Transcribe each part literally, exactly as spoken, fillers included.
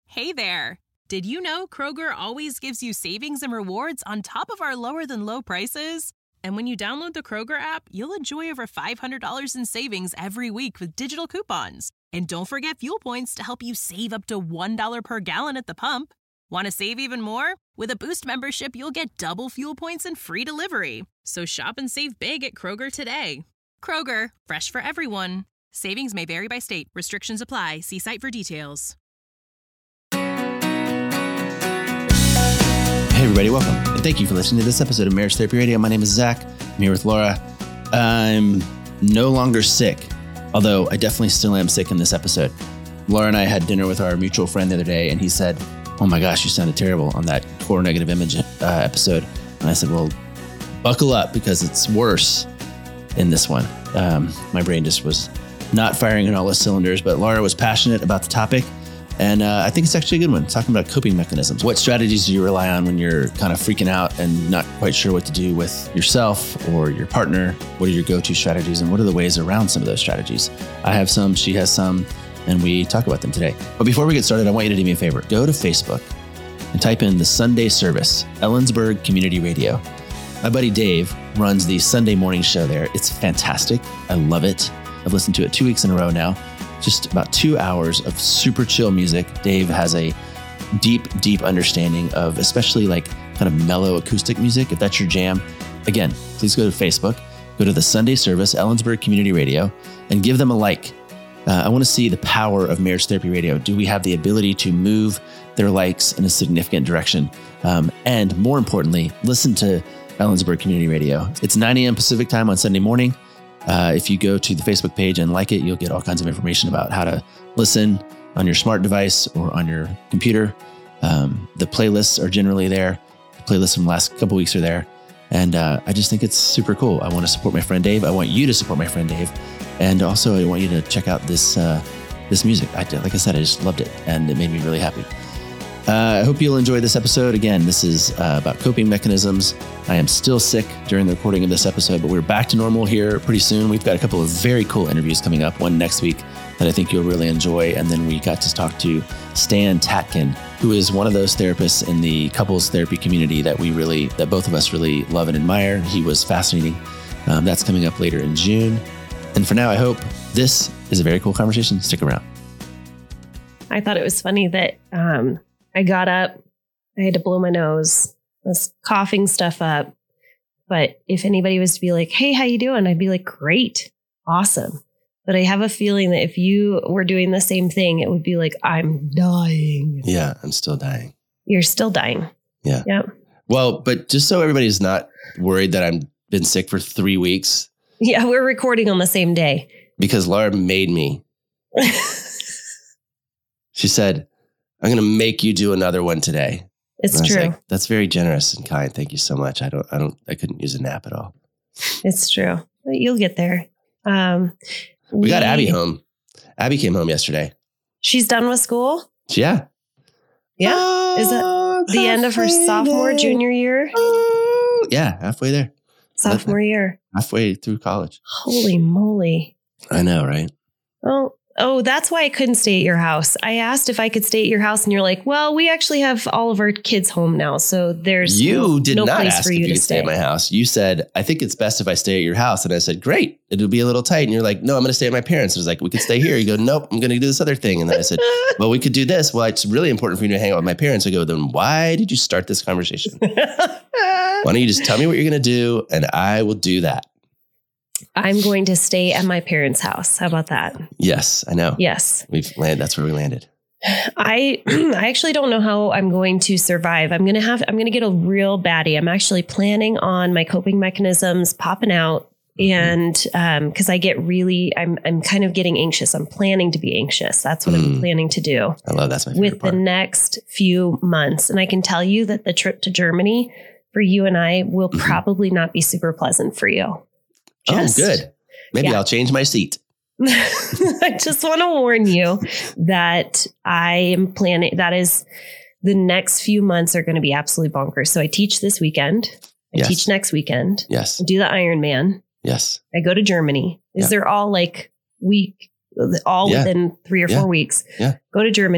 Hey there! Did you know Kroger always gives you savings and rewards on top of our lower than low prices? And when you download the Kroger app, you'll enjoy over five hundred dollars in savings every week with digital coupons. And don't forget fuel points to help you save up to one dollar per gallon at the pump. Want to save even more? With a Boost membership, you'll get double fuel points and free delivery. So shop and save big at Kroger today. Kroger, fresh for everyone. Savings may vary by state. Restrictions apply. See site for details. Hey everybody, welcome. And thank you for listening to this episode of Marriage Therapy Radio. My name is Zach. I'm here with Laura. I'm no longer sick, although I definitely still am sick in this episode. Laura and I had dinner with our mutual friend the other day, and he said, oh my gosh, you sounded terrible on that core negative image uh, episode. And I said, well, buckle up because it's worse in this one. Um, my brain just was not firing on all its cylinders, but Laura was passionate about the topic. And uh, I think it's actually a good one, talking about coping mechanisms. What strategies do you rely on when you're kind of freaking out and not quite sure what to do with yourself or your partner? What are your go-to strategies and what are the ways around some of those strategies? I have some, she has some, and we talk about them today. But before we get started, I want you to do me a favor. Go to Facebook and type in the Sunday Service, Ellensburg Community Radio. My buddy Dave runs the Sunday morning show there. It's fantastic. I love it. I've listened to it two weeks in a row now. Just about two hours of super chill music. Dave has a deep, deep understanding of especially like kind of mellow acoustic music. If that's your jam, again, please go to Facebook, go to the Sunday Service, Ellensburg Community Radio, and give them a like. Uh, I want to see the power of Marriage Therapy Radio. Do we have the ability to move their likes in a significant direction? Um, and more importantly, listen to Ellensburg Community Radio. It's nine a.m. Pacific time on Sunday morning. Uh, if you go to the Facebook page and like it, you'll get all kinds of information about how to listen on your smart device or on your computer. Um, the playlists are generally there. The playlists from the last couple weeks are there. And uh, I just think it's super cool. I want to support my friend Dave. I want you to support my friend Dave. And also I want you to check out this uh, this music. I, like I said, I just loved it and it made me really happy. Uh, I hope you'll enjoy this episode. Again, this is uh, about coping mechanisms. I am still sick during the recording of this episode, but we're back to normal here pretty soon. We've got a couple of very cool interviews coming up, one next week that I think you'll really enjoy. And then we got to talk to Stan Tatkin, who is one of those therapists in the couples therapy community that we really, that both of us really love and admire. He was fascinating. Um, that's coming up later in June. And for now, I hope this is a very cool conversation. Stick around. I thought it was funny that um, I got up, I had to blow my nose, I was coughing stuff up. But if anybody was to be like, hey, how you doing? I'd be like, great, awesome. But I have a feeling that if you were doing the same thing, it would be like, I'm dying. Yeah, I'm still dying. You're still dying. Yeah. Yep. Well, but just so everybody's not worried that I've been sick for three weeks. Yeah, we're recording on the same day. Because Laura made me. She said, I'm going to make you do another one today. It's true. Like, that's very generous and kind. Thank you so much. I don't, I don't, I couldn't use a nap at all. It's true. You'll get there. Um, we, we got Abby home. Abby came home yesterday. She's done with school? Yeah. Yeah. Oh, is that the end of her sophomore, there. junior year? Oh, yeah. Halfway there. Sophomore year. Halfway through college. Holy moly. I know, right? Oh, oh, that's why I couldn't stay at your house. I asked if I could stay at your house and you're like, well, we actually have all of our kids home now. So there's you no, did no not place ask for if you you to could stay stay at my house. You said, I think it's best if I stay at your house. And I said, great, it'll be a little tight. And you're like, no, I'm going to stay at my parents. I was like, we could stay here. You go, nope, I'm going to do this other thing. And then I said, well, we could do this. Well, it's really important for you to hang out with my parents. I go, then why did you start this conversation? Why don't you just tell me what you're going to do and I will do that. I'm going to stay at my parents' house. How about that? Yes, I know. Yes. We've landed. That's where we landed. I I actually don't know how I'm going to survive. I'm going to have, I'm going to get a real baddie. I'm actually planning on my coping mechanisms popping out. And um, because I get really, I'm I'm kind of getting anxious. I'm planning to be anxious. That's what mm. I'm planning to do. I love that's my favorite with part. The next few months. And I can tell you that the trip to Germany for you and I will mm-hmm. probably not be super pleasant for you. Just, oh, good. Maybe yeah. I'll change my seat. I just want to warn you that I am planning. That is, the next few months are going to be absolutely bonkers. So I teach this weekend. I yes. teach next weekend. Yes. I do the Ironman. Yes. I go to Germany. Is yeah. there all like week, all yeah. within three or yeah. four weeks? Yeah. Go to Germany.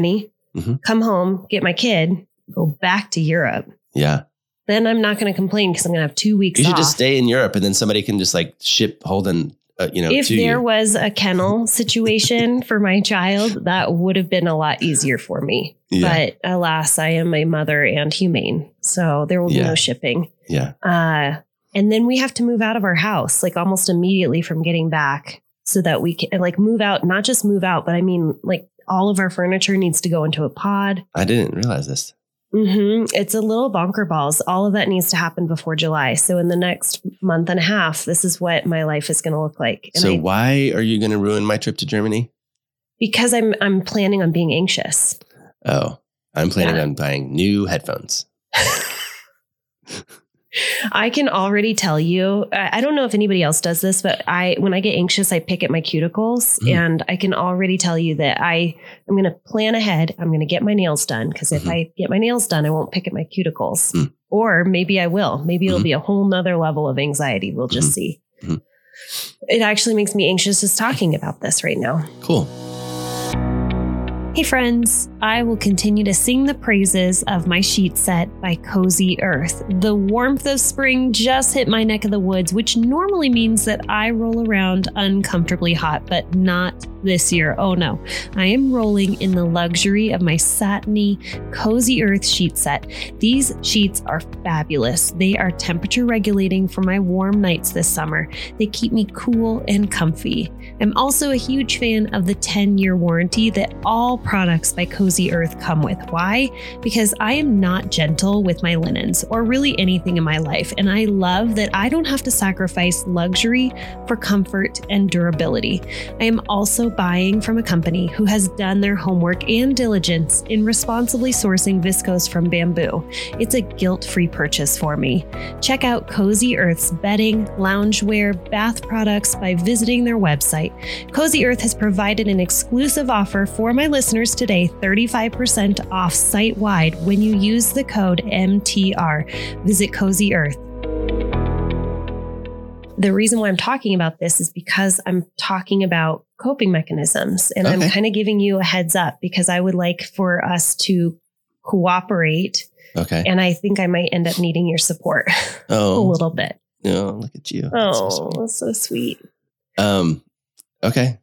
mm-hmm. come home, get my kid, go back to Europe. Yeah. Then I'm not going to complain because I'm going to have two weeks You should off. just stay in Europe and then somebody can just like ship Holden, uh, you know, if to there you. was a kennel situation for my child, that would have been a lot easier for me. Yeah. But alas, I am a mother and humane. So there will be Yeah. no shipping. Yeah. Uh, and then we have to move out of our house, like almost immediately from getting back so that we can like move out, not just move out, but I mean, like all of our furniture needs to go into a pod. I didn't realize this. Mm-hmm. It's a little bonker balls. All of that needs to happen before July. So in the next month and a half, this is what my life is going to look like. And So I, why are you going to ruin my trip to Germany? because I'm I'm planning on being anxious. Oh, I'm planning Yeah. on buying new headphones. I can already tell you, I I don't know if anybody else does this, but I, when I get anxious, I pick at my cuticles Mm. and I can already tell you that I, I'm going to plan ahead. I'm going to get my nails done. Cause if Mhm. I get my nails done, I won't pick at my cuticles Mm. or maybe I will, maybe it'll Mhm. be a whole nother level of anxiety. We'll just Mhm. see. Mhm. It actually makes me anxious just talking about this right now. Cool. Hey friends, I will continue to sing the praises of my sheet set by Cozy Earth. The warmth of spring just hit my neck of the woods, which normally means that I roll around uncomfortably hot, but not this year. Oh no, I am rolling in the luxury of my satiny Cozy Earth sheet set. These sheets are fabulous. They are temperature regulating for my warm nights this summer. They keep me cool and comfy. I'm also a huge fan of the ten year warranty that all products by Cozy Earth come with. Why? Because I am not gentle with my linens or really anything in my life. And I love that I don't have to sacrifice luxury for comfort and durability. I am also buying from a company who has done their homework and diligence in responsibly sourcing viscose from bamboo. It's a guilt-free purchase for me. Check out Cozy Earth's bedding, loungewear, bath products by visiting their website. Cozy Earth has provided an exclusive offer for my listeners today, thirty-five percent off site-wide when you use the code M T R. Visit Cozy Earth. The reason why I'm talking about this is because I'm talking about coping mechanisms, and Okay. I'm kind of giving you a heads up because I would like for us to cooperate, Okay. and I think I might end up needing your support a Oh, little bit. no, look at you. That's so Oh, sweet. that's so sweet. Um, okay.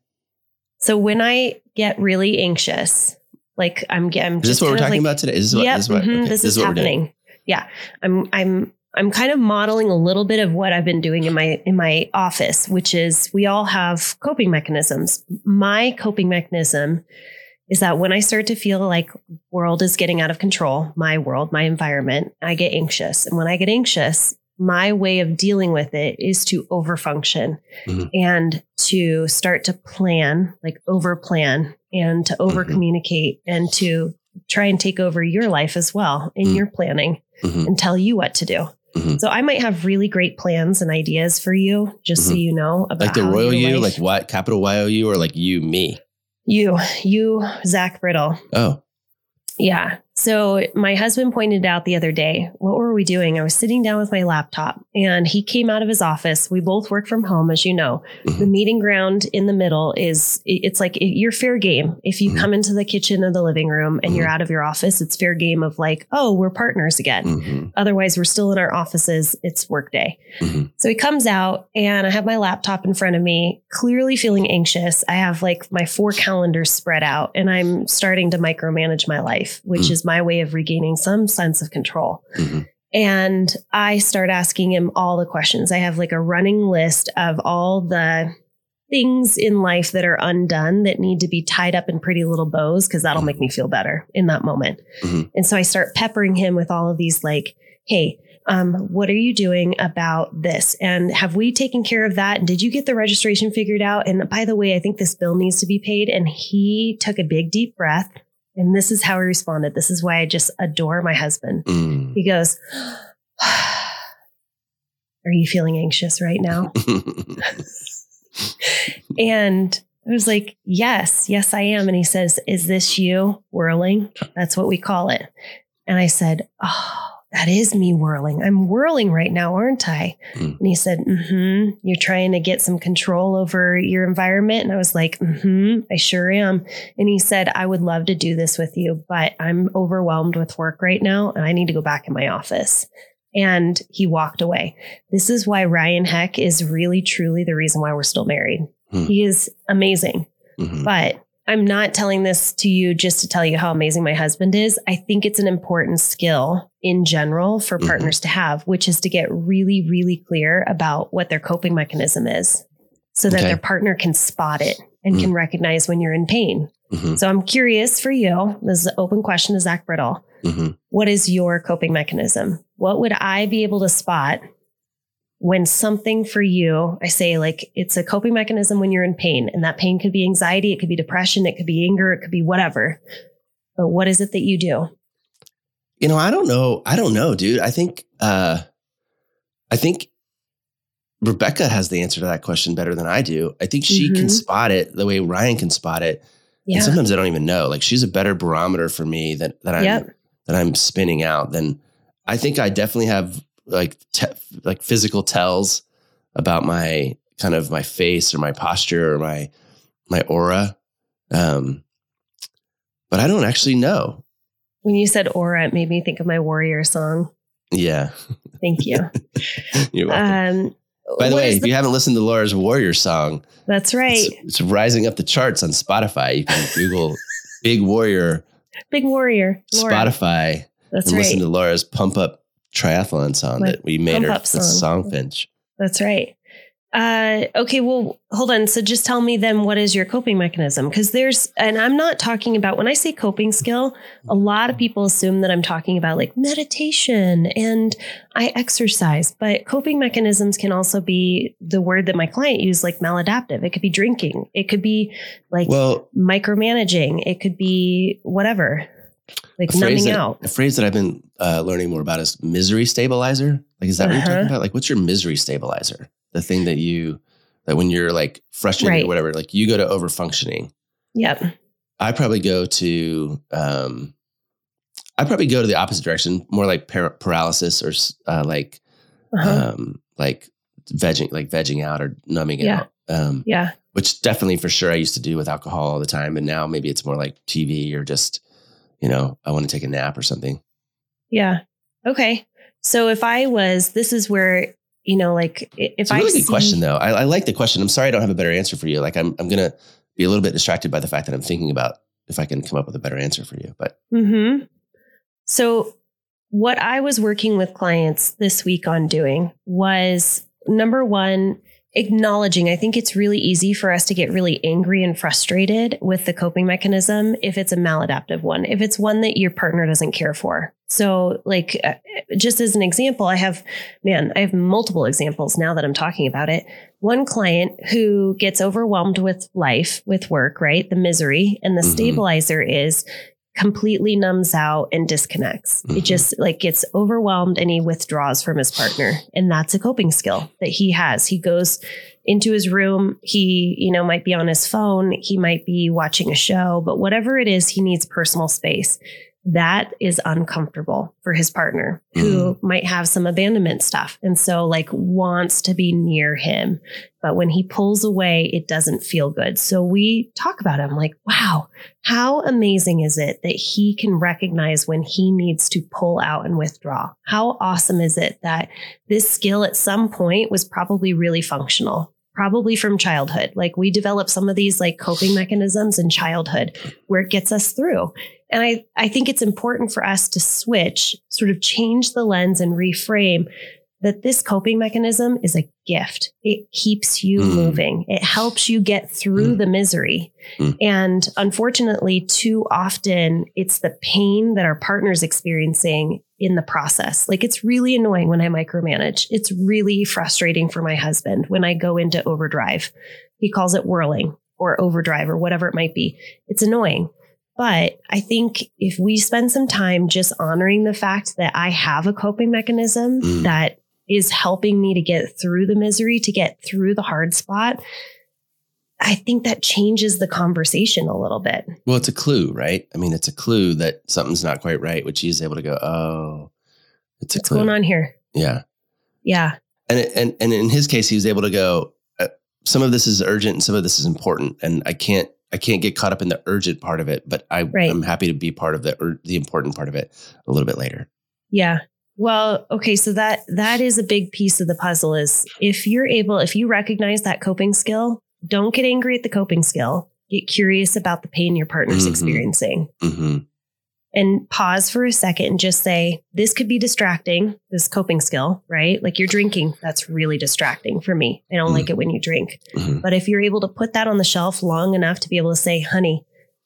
So when I get really anxious, like I'm, I'm Is this just what we're kind of talking like, about today? Is this what, Yep, this is what, mhm, okay, this, is, what we're doing. happening. Yeah, I'm, I'm, I'm kind of modeling a little bit of what I've been doing in my in my office, which is we all have coping mechanisms. My coping mechanism is that when I start to feel like world is getting out of control, my world, my environment, I get anxious, and when I get anxious, my way of dealing with it is to overfunction Mhm. and to start to plan, like over plan, and to over communicate and to try and take over your life as well in Mhm. your planning Mhm. and tell you what to do. Mhm. So I might have really great plans and ideas for you, just so Mhm. you know about Like the how royal your you, life- like what? Capital Y O U or like you, me? you, you, Zach Brittle. Oh, Yeah. So my husband pointed out the other day, what were we doing? I was sitting down with my laptop and he came out of his office. We both work from home, as you know. Mhm. The meeting ground in the middle is, it's like you're fair game. If you Mhm. come into the kitchen or the living room and Mhm. you're out of your office, it's fair game of like, oh, we're partners again. Mhm. Otherwise, we're still in our offices. It's work day. Mhm. So he comes out and I have my laptop in front of me, clearly feeling anxious. I have like my four calendars spread out and I'm starting to micromanage my life, which Mm. is my way of regaining some sense of control. Mhm. And I start asking him all the questions. I have like a running list of all the things in life that are undone that need to be tied up in pretty little bows because that'll Mhm. make me feel better in that moment. Mhm. And so I start peppering him with all of these like, hey, um, what are you doing about this? And have we taken care of that? And did you get the registration figured out? And by the way, I think this bill needs to be paid. And he took a big, deep breath. And this is how he responded. This is why I just adore my husband. Mm. He goes, are you feeling anxious right now? And I was like, yes, yes, I am. And he says, is this you whirling? That's what we call it. And I said, oh, that is me whirling. I'm whirling right now, aren't I? Mm. And he said, mm-hmm. You're trying to get some control over your environment. And I was like, mm-hmm, I sure am. And he said, I would love to do this with you, but I'm overwhelmed with work right now and I need to go back in my office. And he walked away. This is why Ryan Heck is really, truly the reason why we're still married. Mm. He is amazing. Mm-hmm. But I'm not telling this to you just to tell you how amazing my husband is. I think it's an important skill in general for partners mm-hmm. to have, which is to get really, really clear about what their coping mechanism is so that okay. their partner can spot it and mm-hmm. can recognize when you're in pain. Mm-hmm. So I'm curious for you. This is an open question to Zach Brittle. Mm-hmm. What is your coping mechanism? What would I be able to spot when something for you, I say like it's a coping mechanism when you're in pain, and that pain could be anxiety, it could be depression, it could be anger, it could be whatever. But what is it that you do? You know, I don't know. I don't know, dude. I think, uh, I think Rebecca has the answer to that question better than I do. I think she mm-hmm. can spot it the way Ryan can spot it. Yeah. And sometimes I don't even know. Like she's a better barometer for me that, that I'm, yep. that I'm spinning out than I think I definitely have like, te- like physical tells about my kind of my face or my posture or my, my aura. Um, but I don't actually know. When you said aura, it made me think of my Warrior song. Yeah. Thank you. You're welcome. Um, By the way, if the- you haven't listened to Laura's Warrior song. That's right. It's, it's rising up the charts on Spotify. You can Google Big Warrior. Big Warrior. Laura. Spotify. That's and right. Listen to Laura's Pump Up Triathlon song My that we made her with song. Songfinch. That's right. Uh, okay, well, hold on. So just tell me then, what is your coping mechanism? Because there's, and I'm not talking about, when I say coping skill, a lot of people assume that I'm talking about like meditation and I exercise, but coping mechanisms can also be the word that my client used, like maladaptive. It could be drinking. It could be like well, micromanaging. It could be whatever, like numbing that, out. A phrase that I've been uh, learning more about is misery stabilizer. Like, is that uh-huh. what you're talking about? Like, what's your misery stabilizer? The thing that you, that when you're like frustrated right. or whatever, like you go to over functioning. Yep. I probably go to, um, I probably go to the opposite direction, more like par- paralysis or uh, like, uh-huh. um, like vegging, like vegging out or numbing yeah. out. Um, yeah. Which definitely for sure I used to do with alcohol all the time. And now maybe it's more like T V or just, you know, I want to take a nap or something. Yeah. Okay. So if I was, this is where, you know, like if it's a really I good see, question though. I, I like the question. I'm sorry I don't have a better answer for you. Like I'm, I'm going to be a little bit distracted by the fact that I'm thinking about if I can come up with a better answer for you. But mm-hmm. So what I was working with clients this week on doing was, number one, acknowledging. I think it's really easy for us to get really angry and frustrated with the coping mechanism if it's a maladaptive one, if it's one that your partner doesn't care for. So like, uh, just as an example, I have, man, I have multiple examples now that I'm talking about it. One client who gets overwhelmed with life, with work, right? The misery, and the mm-hmm. stabilizer is completely numbs out and disconnects. Mm-hmm. It just like gets overwhelmed and he withdraws from his partner. And that's a coping skill that he has. He goes into his room. He, you know, might be on his phone. He might be watching a show, but whatever it is, he needs personal space. That is uncomfortable for his partner who mm. might have some abandonment stuff. And so like wants to be near him. But when he pulls away, it doesn't feel good. So we talk about him like, wow, how amazing is it that he can recognize when he needs to pull out and withdraw? How awesome is it that this skill at some point was probably really functional? Probably from childhood. Like we develop some of these like coping mechanisms in childhood where it gets us through. And I, I think it's important for us to switch, sort of change the lens and reframe that this coping mechanism is a gift. It keeps you mm. moving. It helps you get through mm. the misery. Mm. And unfortunately, too often it's the pain that our partner's experiencing in the process. Like it's really annoying when I micromanage. It's really frustrating for my husband when I go into overdrive. He calls it whirling or overdrive or whatever it might be. It's annoying. But I think if we spend some time just honoring the fact that I have a coping mechanism mm. that is helping me to get through the misery, to get through the hard spot, I think that changes the conversation a little bit. Well, it's a clue, right? I mean, it's a clue that something's not quite right, which he's able to go, oh, It's a What's clue. going on here? Yeah. Yeah. And, and, and in his case, he was able to go, uh, some of this is urgent and some of this is important. And I can't, I can't get caught up in the urgent part of it, but I, Right. I'm happy to be part of the, or the important part of it a little bit later. Yeah. Well, okay. So that, that is a big piece of the puzzle is if you're able, if you recognize that coping skill, don't get angry at the coping skill. Get curious about the pain your partner's Mm-hmm. experiencing. Mm-hmm. And pause for a second and just say, this could be distracting, this coping skill, right? Like you're drinking, that's really distracting for me. I don't Mm-hmm. like it when you drink. Mm-hmm. But if you're able to put that on the shelf long enough to be able to say, honey,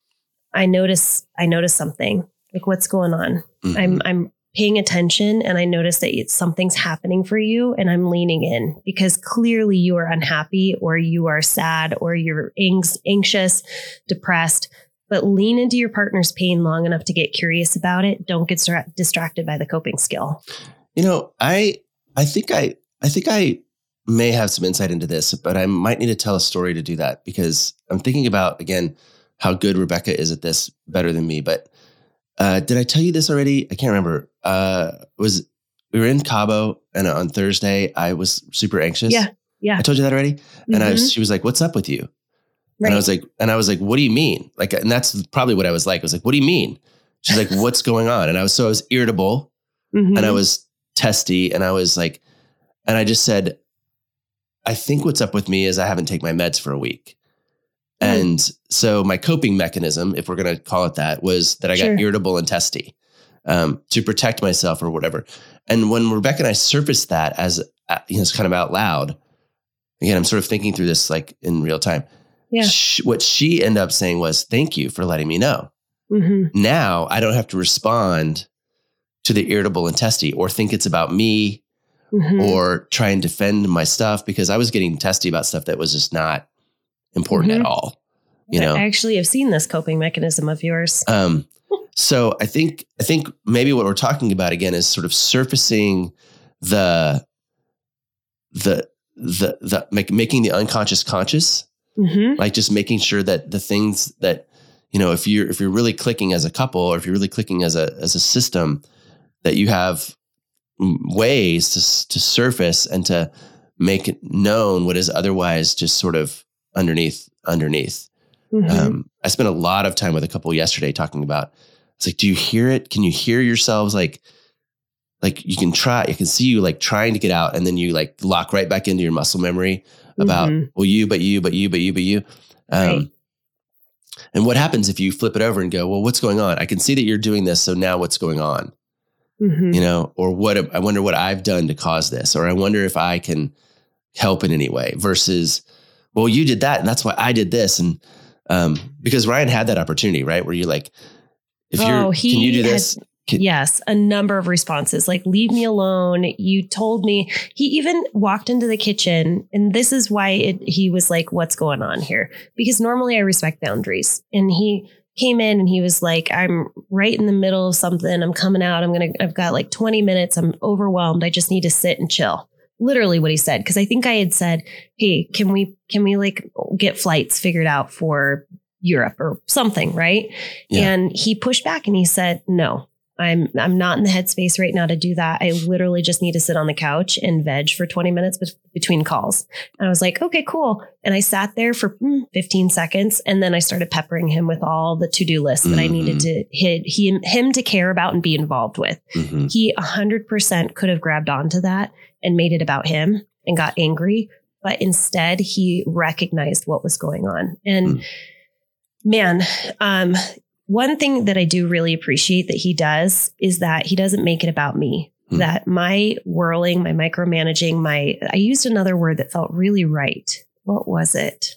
I notice, I notice something. Like what's going on? Mm-hmm. I'm, I'm paying attention and I notice that it's something's happening for you and I'm leaning in because clearly you are unhappy or you are sad or you're anx- anxious, depressed. But lean into your partner's pain long enough to get curious about it. Don't get stra- distracted by the coping skill. You know, I I think I I think I may have some insight into this, but I might need to tell a story to do that because I'm thinking about again how good Rebecca is at this, better than me. But uh, did I tell you this already? I can't remember. Uh, was we were in Cabo and on Thursday I was super anxious. Yeah, yeah. I told you that already. Mm-hmm. And I was, she was like, "What's up with you?" Right. And I was like, and I was like, "What do you mean?" Like, and that's probably what I was like. I was like, "What do you mean?" She's like, "What's going on?" And I was, so I was irritable Mm-hmm. and I was testy and I was like, and I just said, "I think what's up with me is I haven't taken my meds for a week." Mm. And so my coping mechanism, if we're going to call it that, was that I got Sure. irritable and testy um, to protect myself or whatever. And when Rebecca and I surfaced that as, uh, you know, it's kind of out loud, again, I'm sort of thinking through this like in real time. Yeah. She, what she ended up saying was, "Thank you for letting me know." Mm-hmm. Now I don't have to respond to the irritable and testy or think it's about me Mm-hmm. or try and defend my stuff because I was getting testy about stuff that was just not important Mhm. at all. You know, I actually have seen this coping mechanism of yours. um, so I think, I think maybe what we're talking about again is sort of surfacing the, the, the, the, make, making the unconscious conscious, Mm-hmm. like just making sure that the things that, you know, if you're, if you're really clicking as a couple or if you're really clicking as a, as a system, that you have ways to, to surface and to make it known what is otherwise just sort of underneath, underneath. Mm-hmm. Um, I spent a lot of time with a couple yesterday talking about, it's like, do you hear it? Can you hear yourselves? Like, like you can try, you can see you like trying to get out and then you like lock right back into your muscle memory about, Mhm. well, you, but you, but you, but you, but you. Um, Right. And what happens if you flip it over and go, well, what's going on? I can see that you're doing this. So now what's going on? Mm-hmm. You know, or what, I wonder what I've done to cause this, or I wonder if I can help in any way versus, well, you did that and that's why I did this. And, um, because Ryan had that opportunity, right? Where you're like, if Oh, you're, he can you do had- this? Can- Yes, a number of responses like, leave me alone. You told me. He even walked into the kitchen. And this is why it, he was like, what's going on here? Because normally I respect boundaries. And he came in and he was like, I'm right in the middle of something. I'm coming out. I'm going to, I've got like twenty minutes. I'm overwhelmed. I just need to sit and chill. Literally what he said. Cause I think I had said, hey, can we, can we like get flights figured out for Europe or something? Right. Yeah. And he pushed back and he said, no. I'm I'm not in the headspace right now to do that. I literally just need to sit on the couch and veg for twenty minutes be- between calls. And I was like, okay, cool. And I sat there for mm, fifteen seconds. And then I started peppering him with all the to-do lists that Mm-hmm. I needed to hit he, him to care about and be involved with. Mm-hmm. He one hundred percent could have grabbed onto that and made it about him and got angry. But instead, he recognized what was going on. And Mm. man, um, one thing that I do really appreciate that he does is that he doesn't make it about me. Hmm. That my whirling, my micromanaging, my, I used another word that felt really right. What was it?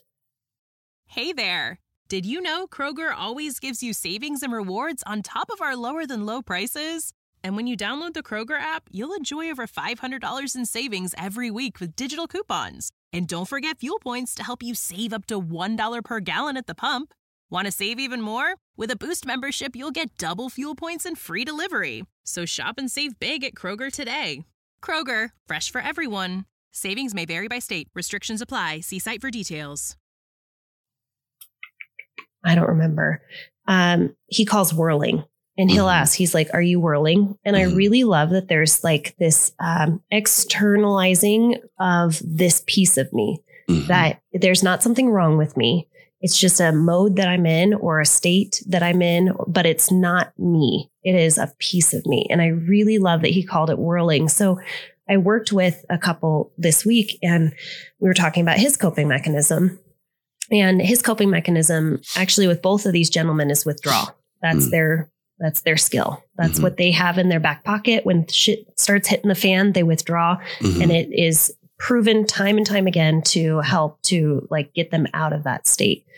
Hey there. Did you know Kroger always gives you savings and rewards on top of our lower than low prices? And when you download the Kroger app, you'll enjoy over five hundred dollars in savings every week with digital coupons. And don't forget fuel points to help you save up to one dollar per gallon at the pump. Want to save even more? With a Boost membership, you'll get double fuel points and free delivery. So shop and save big at Kroger today. Kroger, fresh for everyone. Savings may vary by state. Restrictions apply. See site for details. I don't remember. Um, he calls whirling. And he'll Mhm. ask, he's like, are you whirling? And Mhm. I really love that there's like this um, externalizing of this piece of me, Mhm. that there's not something wrong with me. It's just a mode that I'm in or a state that I'm in, but it's not me. It is a piece of me. And I really love that he called it whirling. So I worked with a couple this week and we were talking about his coping mechanism. And his coping mechanism actually with both of these gentlemen is withdrawal. That's Mm. their That's their skill. That's Mhm. what they have in their back pocket. When shit starts hitting the fan, they withdraw. Mhm. And it is proven time and time again to help to like get them out of that state.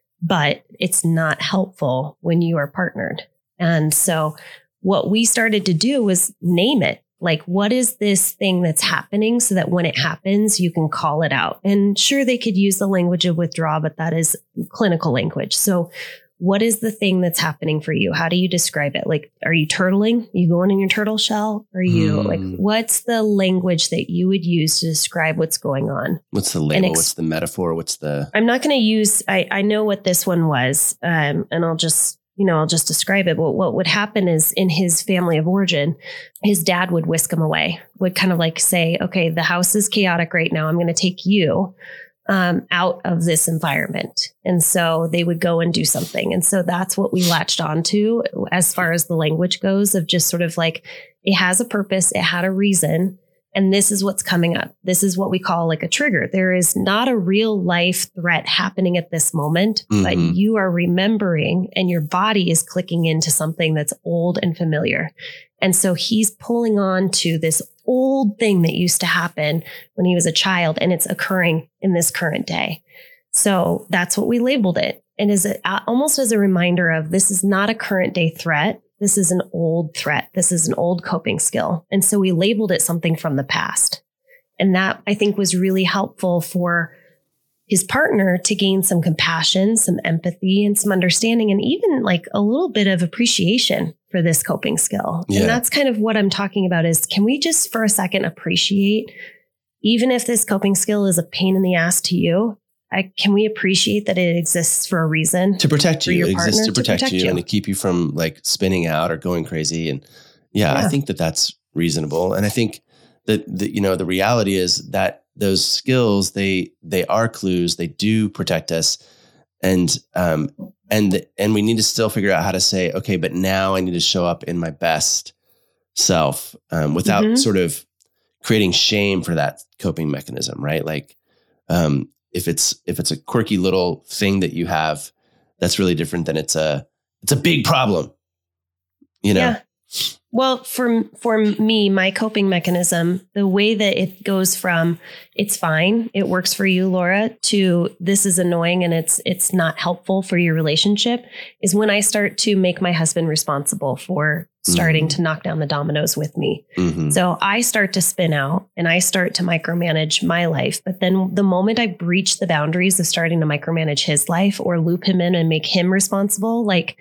But it's not helpful when you are partnered. And so what we started to do was name it. Like, what is this thing that's happening so that when it happens, you can call it out? And sure, they could use the language of withdrawal, but that is clinical language. So what is the thing that's happening for you? How do you describe it? Like, are you turtling? You going in your turtle shell? Are you Hmm. like, what's the language that you would use to describe what's going on? What's the label? ex- What's the metaphor? What's the... I'm not going to use, I, I know what this one was, um, and I'll just, you know, I'll just describe it. But what would happen is in his family of origin, his dad would whisk him away, would kind of like say, okay, the house is chaotic right now. I'm going to take you um, out of this environment. And so they would go and do something. And so that's what we latched onto as far as the language goes, of just sort of like, it has a purpose. It had a reason. And this is what's coming up. This is what we call like a trigger. There is not a real life threat happening at this moment, Mhm. but you are remembering and your body is clicking into something that's old and familiar. And so he's pulling on to this old thing that used to happen when he was a child, and it's occurring in this current day. So that's what we labeled it. And is it almost as a reminder of, this is not a current day threat. This is an old threat. This is an old coping skill. And so we labeled it something from the past. And that, I think, was really helpful for his partner to gain some compassion, some empathy, and some understanding, and even like a little bit of appreciation for this coping skill. Yeah. And that's kind of what I'm talking about is, can we just for a second appreciate, even if this coping skill is a pain in the ass to you, I, can we appreciate that it exists for a reason? To protect For you. your It exists partner to to protect, protect you, you. and to keep you from like spinning out or going crazy. And yeah, I Yeah. think that that's reasonable. And I think that, the, you know, the reality is that those skills, they, they are clues. They do protect us. And, um, and, and we need to still figure out how to say, okay, but now I need to show up in my best self, um, without Mhm. sort of creating shame for that coping mechanism, right? Like, um, if it's, if it's a quirky little thing that you have, that's really different than it's a, it's a big problem, you know? Yeah. Well, for for me, my coping mechanism, the way that it goes from it's fine, it works for you, Laura, to this is annoying and it's it's not helpful for your relationship, is when I start to make my husband responsible for starting Mhm. to knock down the dominoes with me. Mhm. So I start to spin out and I start to micromanage my life. But then the moment I breach the boundaries of starting to micromanage his life or loop him in and make him responsible, like,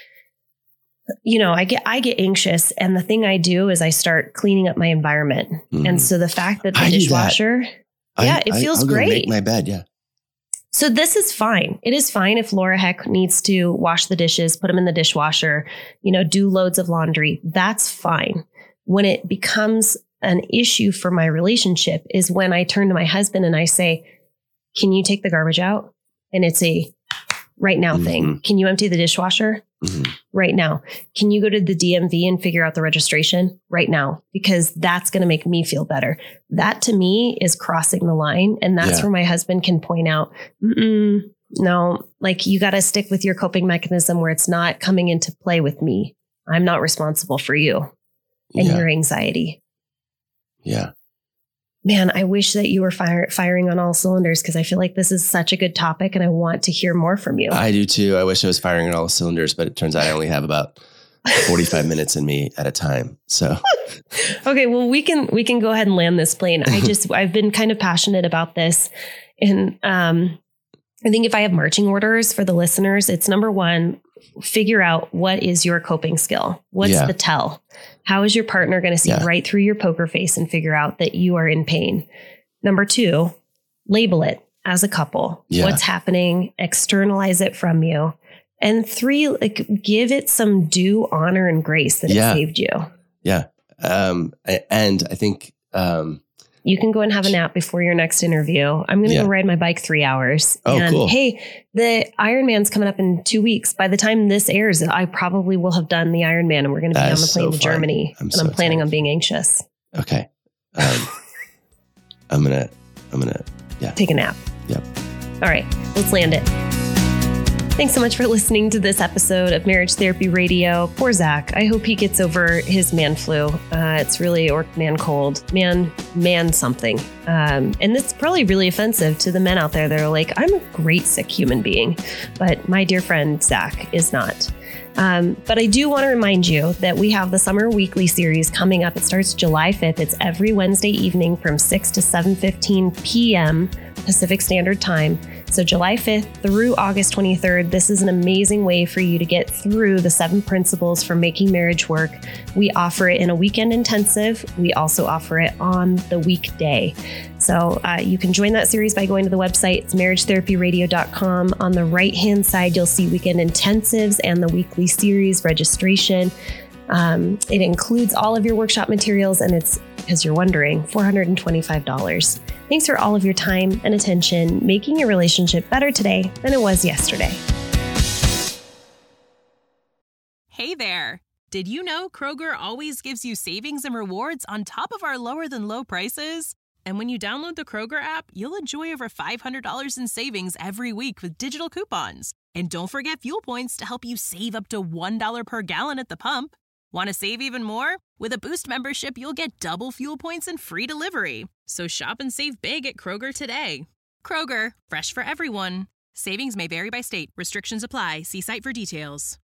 you know, I get I get anxious, and the thing I do is I start cleaning up my environment. Mhm. And so the fact that the I do that. dishwasher, yeah, it feels I'll go great. make my bed. Yeah. So this is fine. It is fine if Laura Heck needs to wash the dishes, put them in the dishwasher, you know, do loads of laundry. That's fine. When it becomes an issue for my relationship is when I turn to my husband and I say, can you take the garbage out? And it's a right now thing. Mhm. Can you empty the dishwasher? Mhm. Right now. Can you go to the D M V and figure out the registration right now? Because that's going to make me feel better. That to me is crossing the line. And that's Yeah. where my husband can point out, Mm-mm, no, like you got to stick with your coping mechanism where it's not coming into play with me. I'm not responsible for you and Yeah. your anxiety. Yeah. Man, I wish that you were fire, firing on all cylinders because I feel like this is such a good topic and I want to hear more from you. I do too. I wish I was firing on all cylinders, but it turns out I only have about forty-five minutes in me at a time. So, Okay, well, we can we can go ahead and land this plane. I just I've been kind of passionate about this, and um, I think if I have marching orders for the listeners, it's number one, figure out what is your coping skill. What's Yeah. the tell? How is your partner going to see Yeah. right through your poker face and figure out that you are in pain? Number two, label it as a couple. Yeah. What's happening? Externalize it from you. And three, like give it some due honor and grace that Yeah. it saved you. Yeah. Um, a- and I think, um, You can go and have a nap before your next interview. I'm going to Yeah. go ride my bike three hours. Oh, and cool. hey, the Ironman's coming up in two weeks. By the time this airs, I probably will have done the Ironman and we're going to be That on is the plane so to fun. Germany. I'm and so I'm planning excited. on being anxious. okay. Um, I'm going to, I'm going to, yeah. Take a nap. Yep. All right, let's land it. Thanks so much for listening to this episode of Marriage Therapy Radio. Poor Zach. I hope he gets over his man flu. Uh, it's really, or man cold, man, man something. Um, and it's probably really offensive to the men out there that are like, I'm a great sick human being, but my dear friend Zach is not. Um, but I do want to remind you that we have the Summer Weekly series coming up. It starts July fifth. It's every Wednesday evening from six to seven fifteen p.m. Pacific Standard Time. So July fifth through August twenty-third, this is an amazing way for you to get through the seven principles for making marriage work. We offer it in a weekend intensive. We also offer it on the weekday. So uh, you can join that series by going to the website. It's marriage therapy radio dot com. On the right-hand side, you'll see weekend intensives and the weekly series registration. Um, it includes all of your workshop materials, and it's, because you're wondering, four hundred twenty-five dollars. Thanks for all of your time and attention, making your relationship better today than it was yesterday. Hey there! Did you know Kroger always gives you savings and rewards on top of our lower than low prices? And when you download the Kroger app, you'll enjoy over five hundred dollars in savings every week with digital coupons. And don't forget fuel points to help you save up to one dollar per gallon at the pump. Want to save even more? With a Boost membership, you'll get double fuel points and free delivery. So shop and save big at Kroger today. Kroger, fresh for everyone. Savings may vary by state. Restrictions apply. See site for details.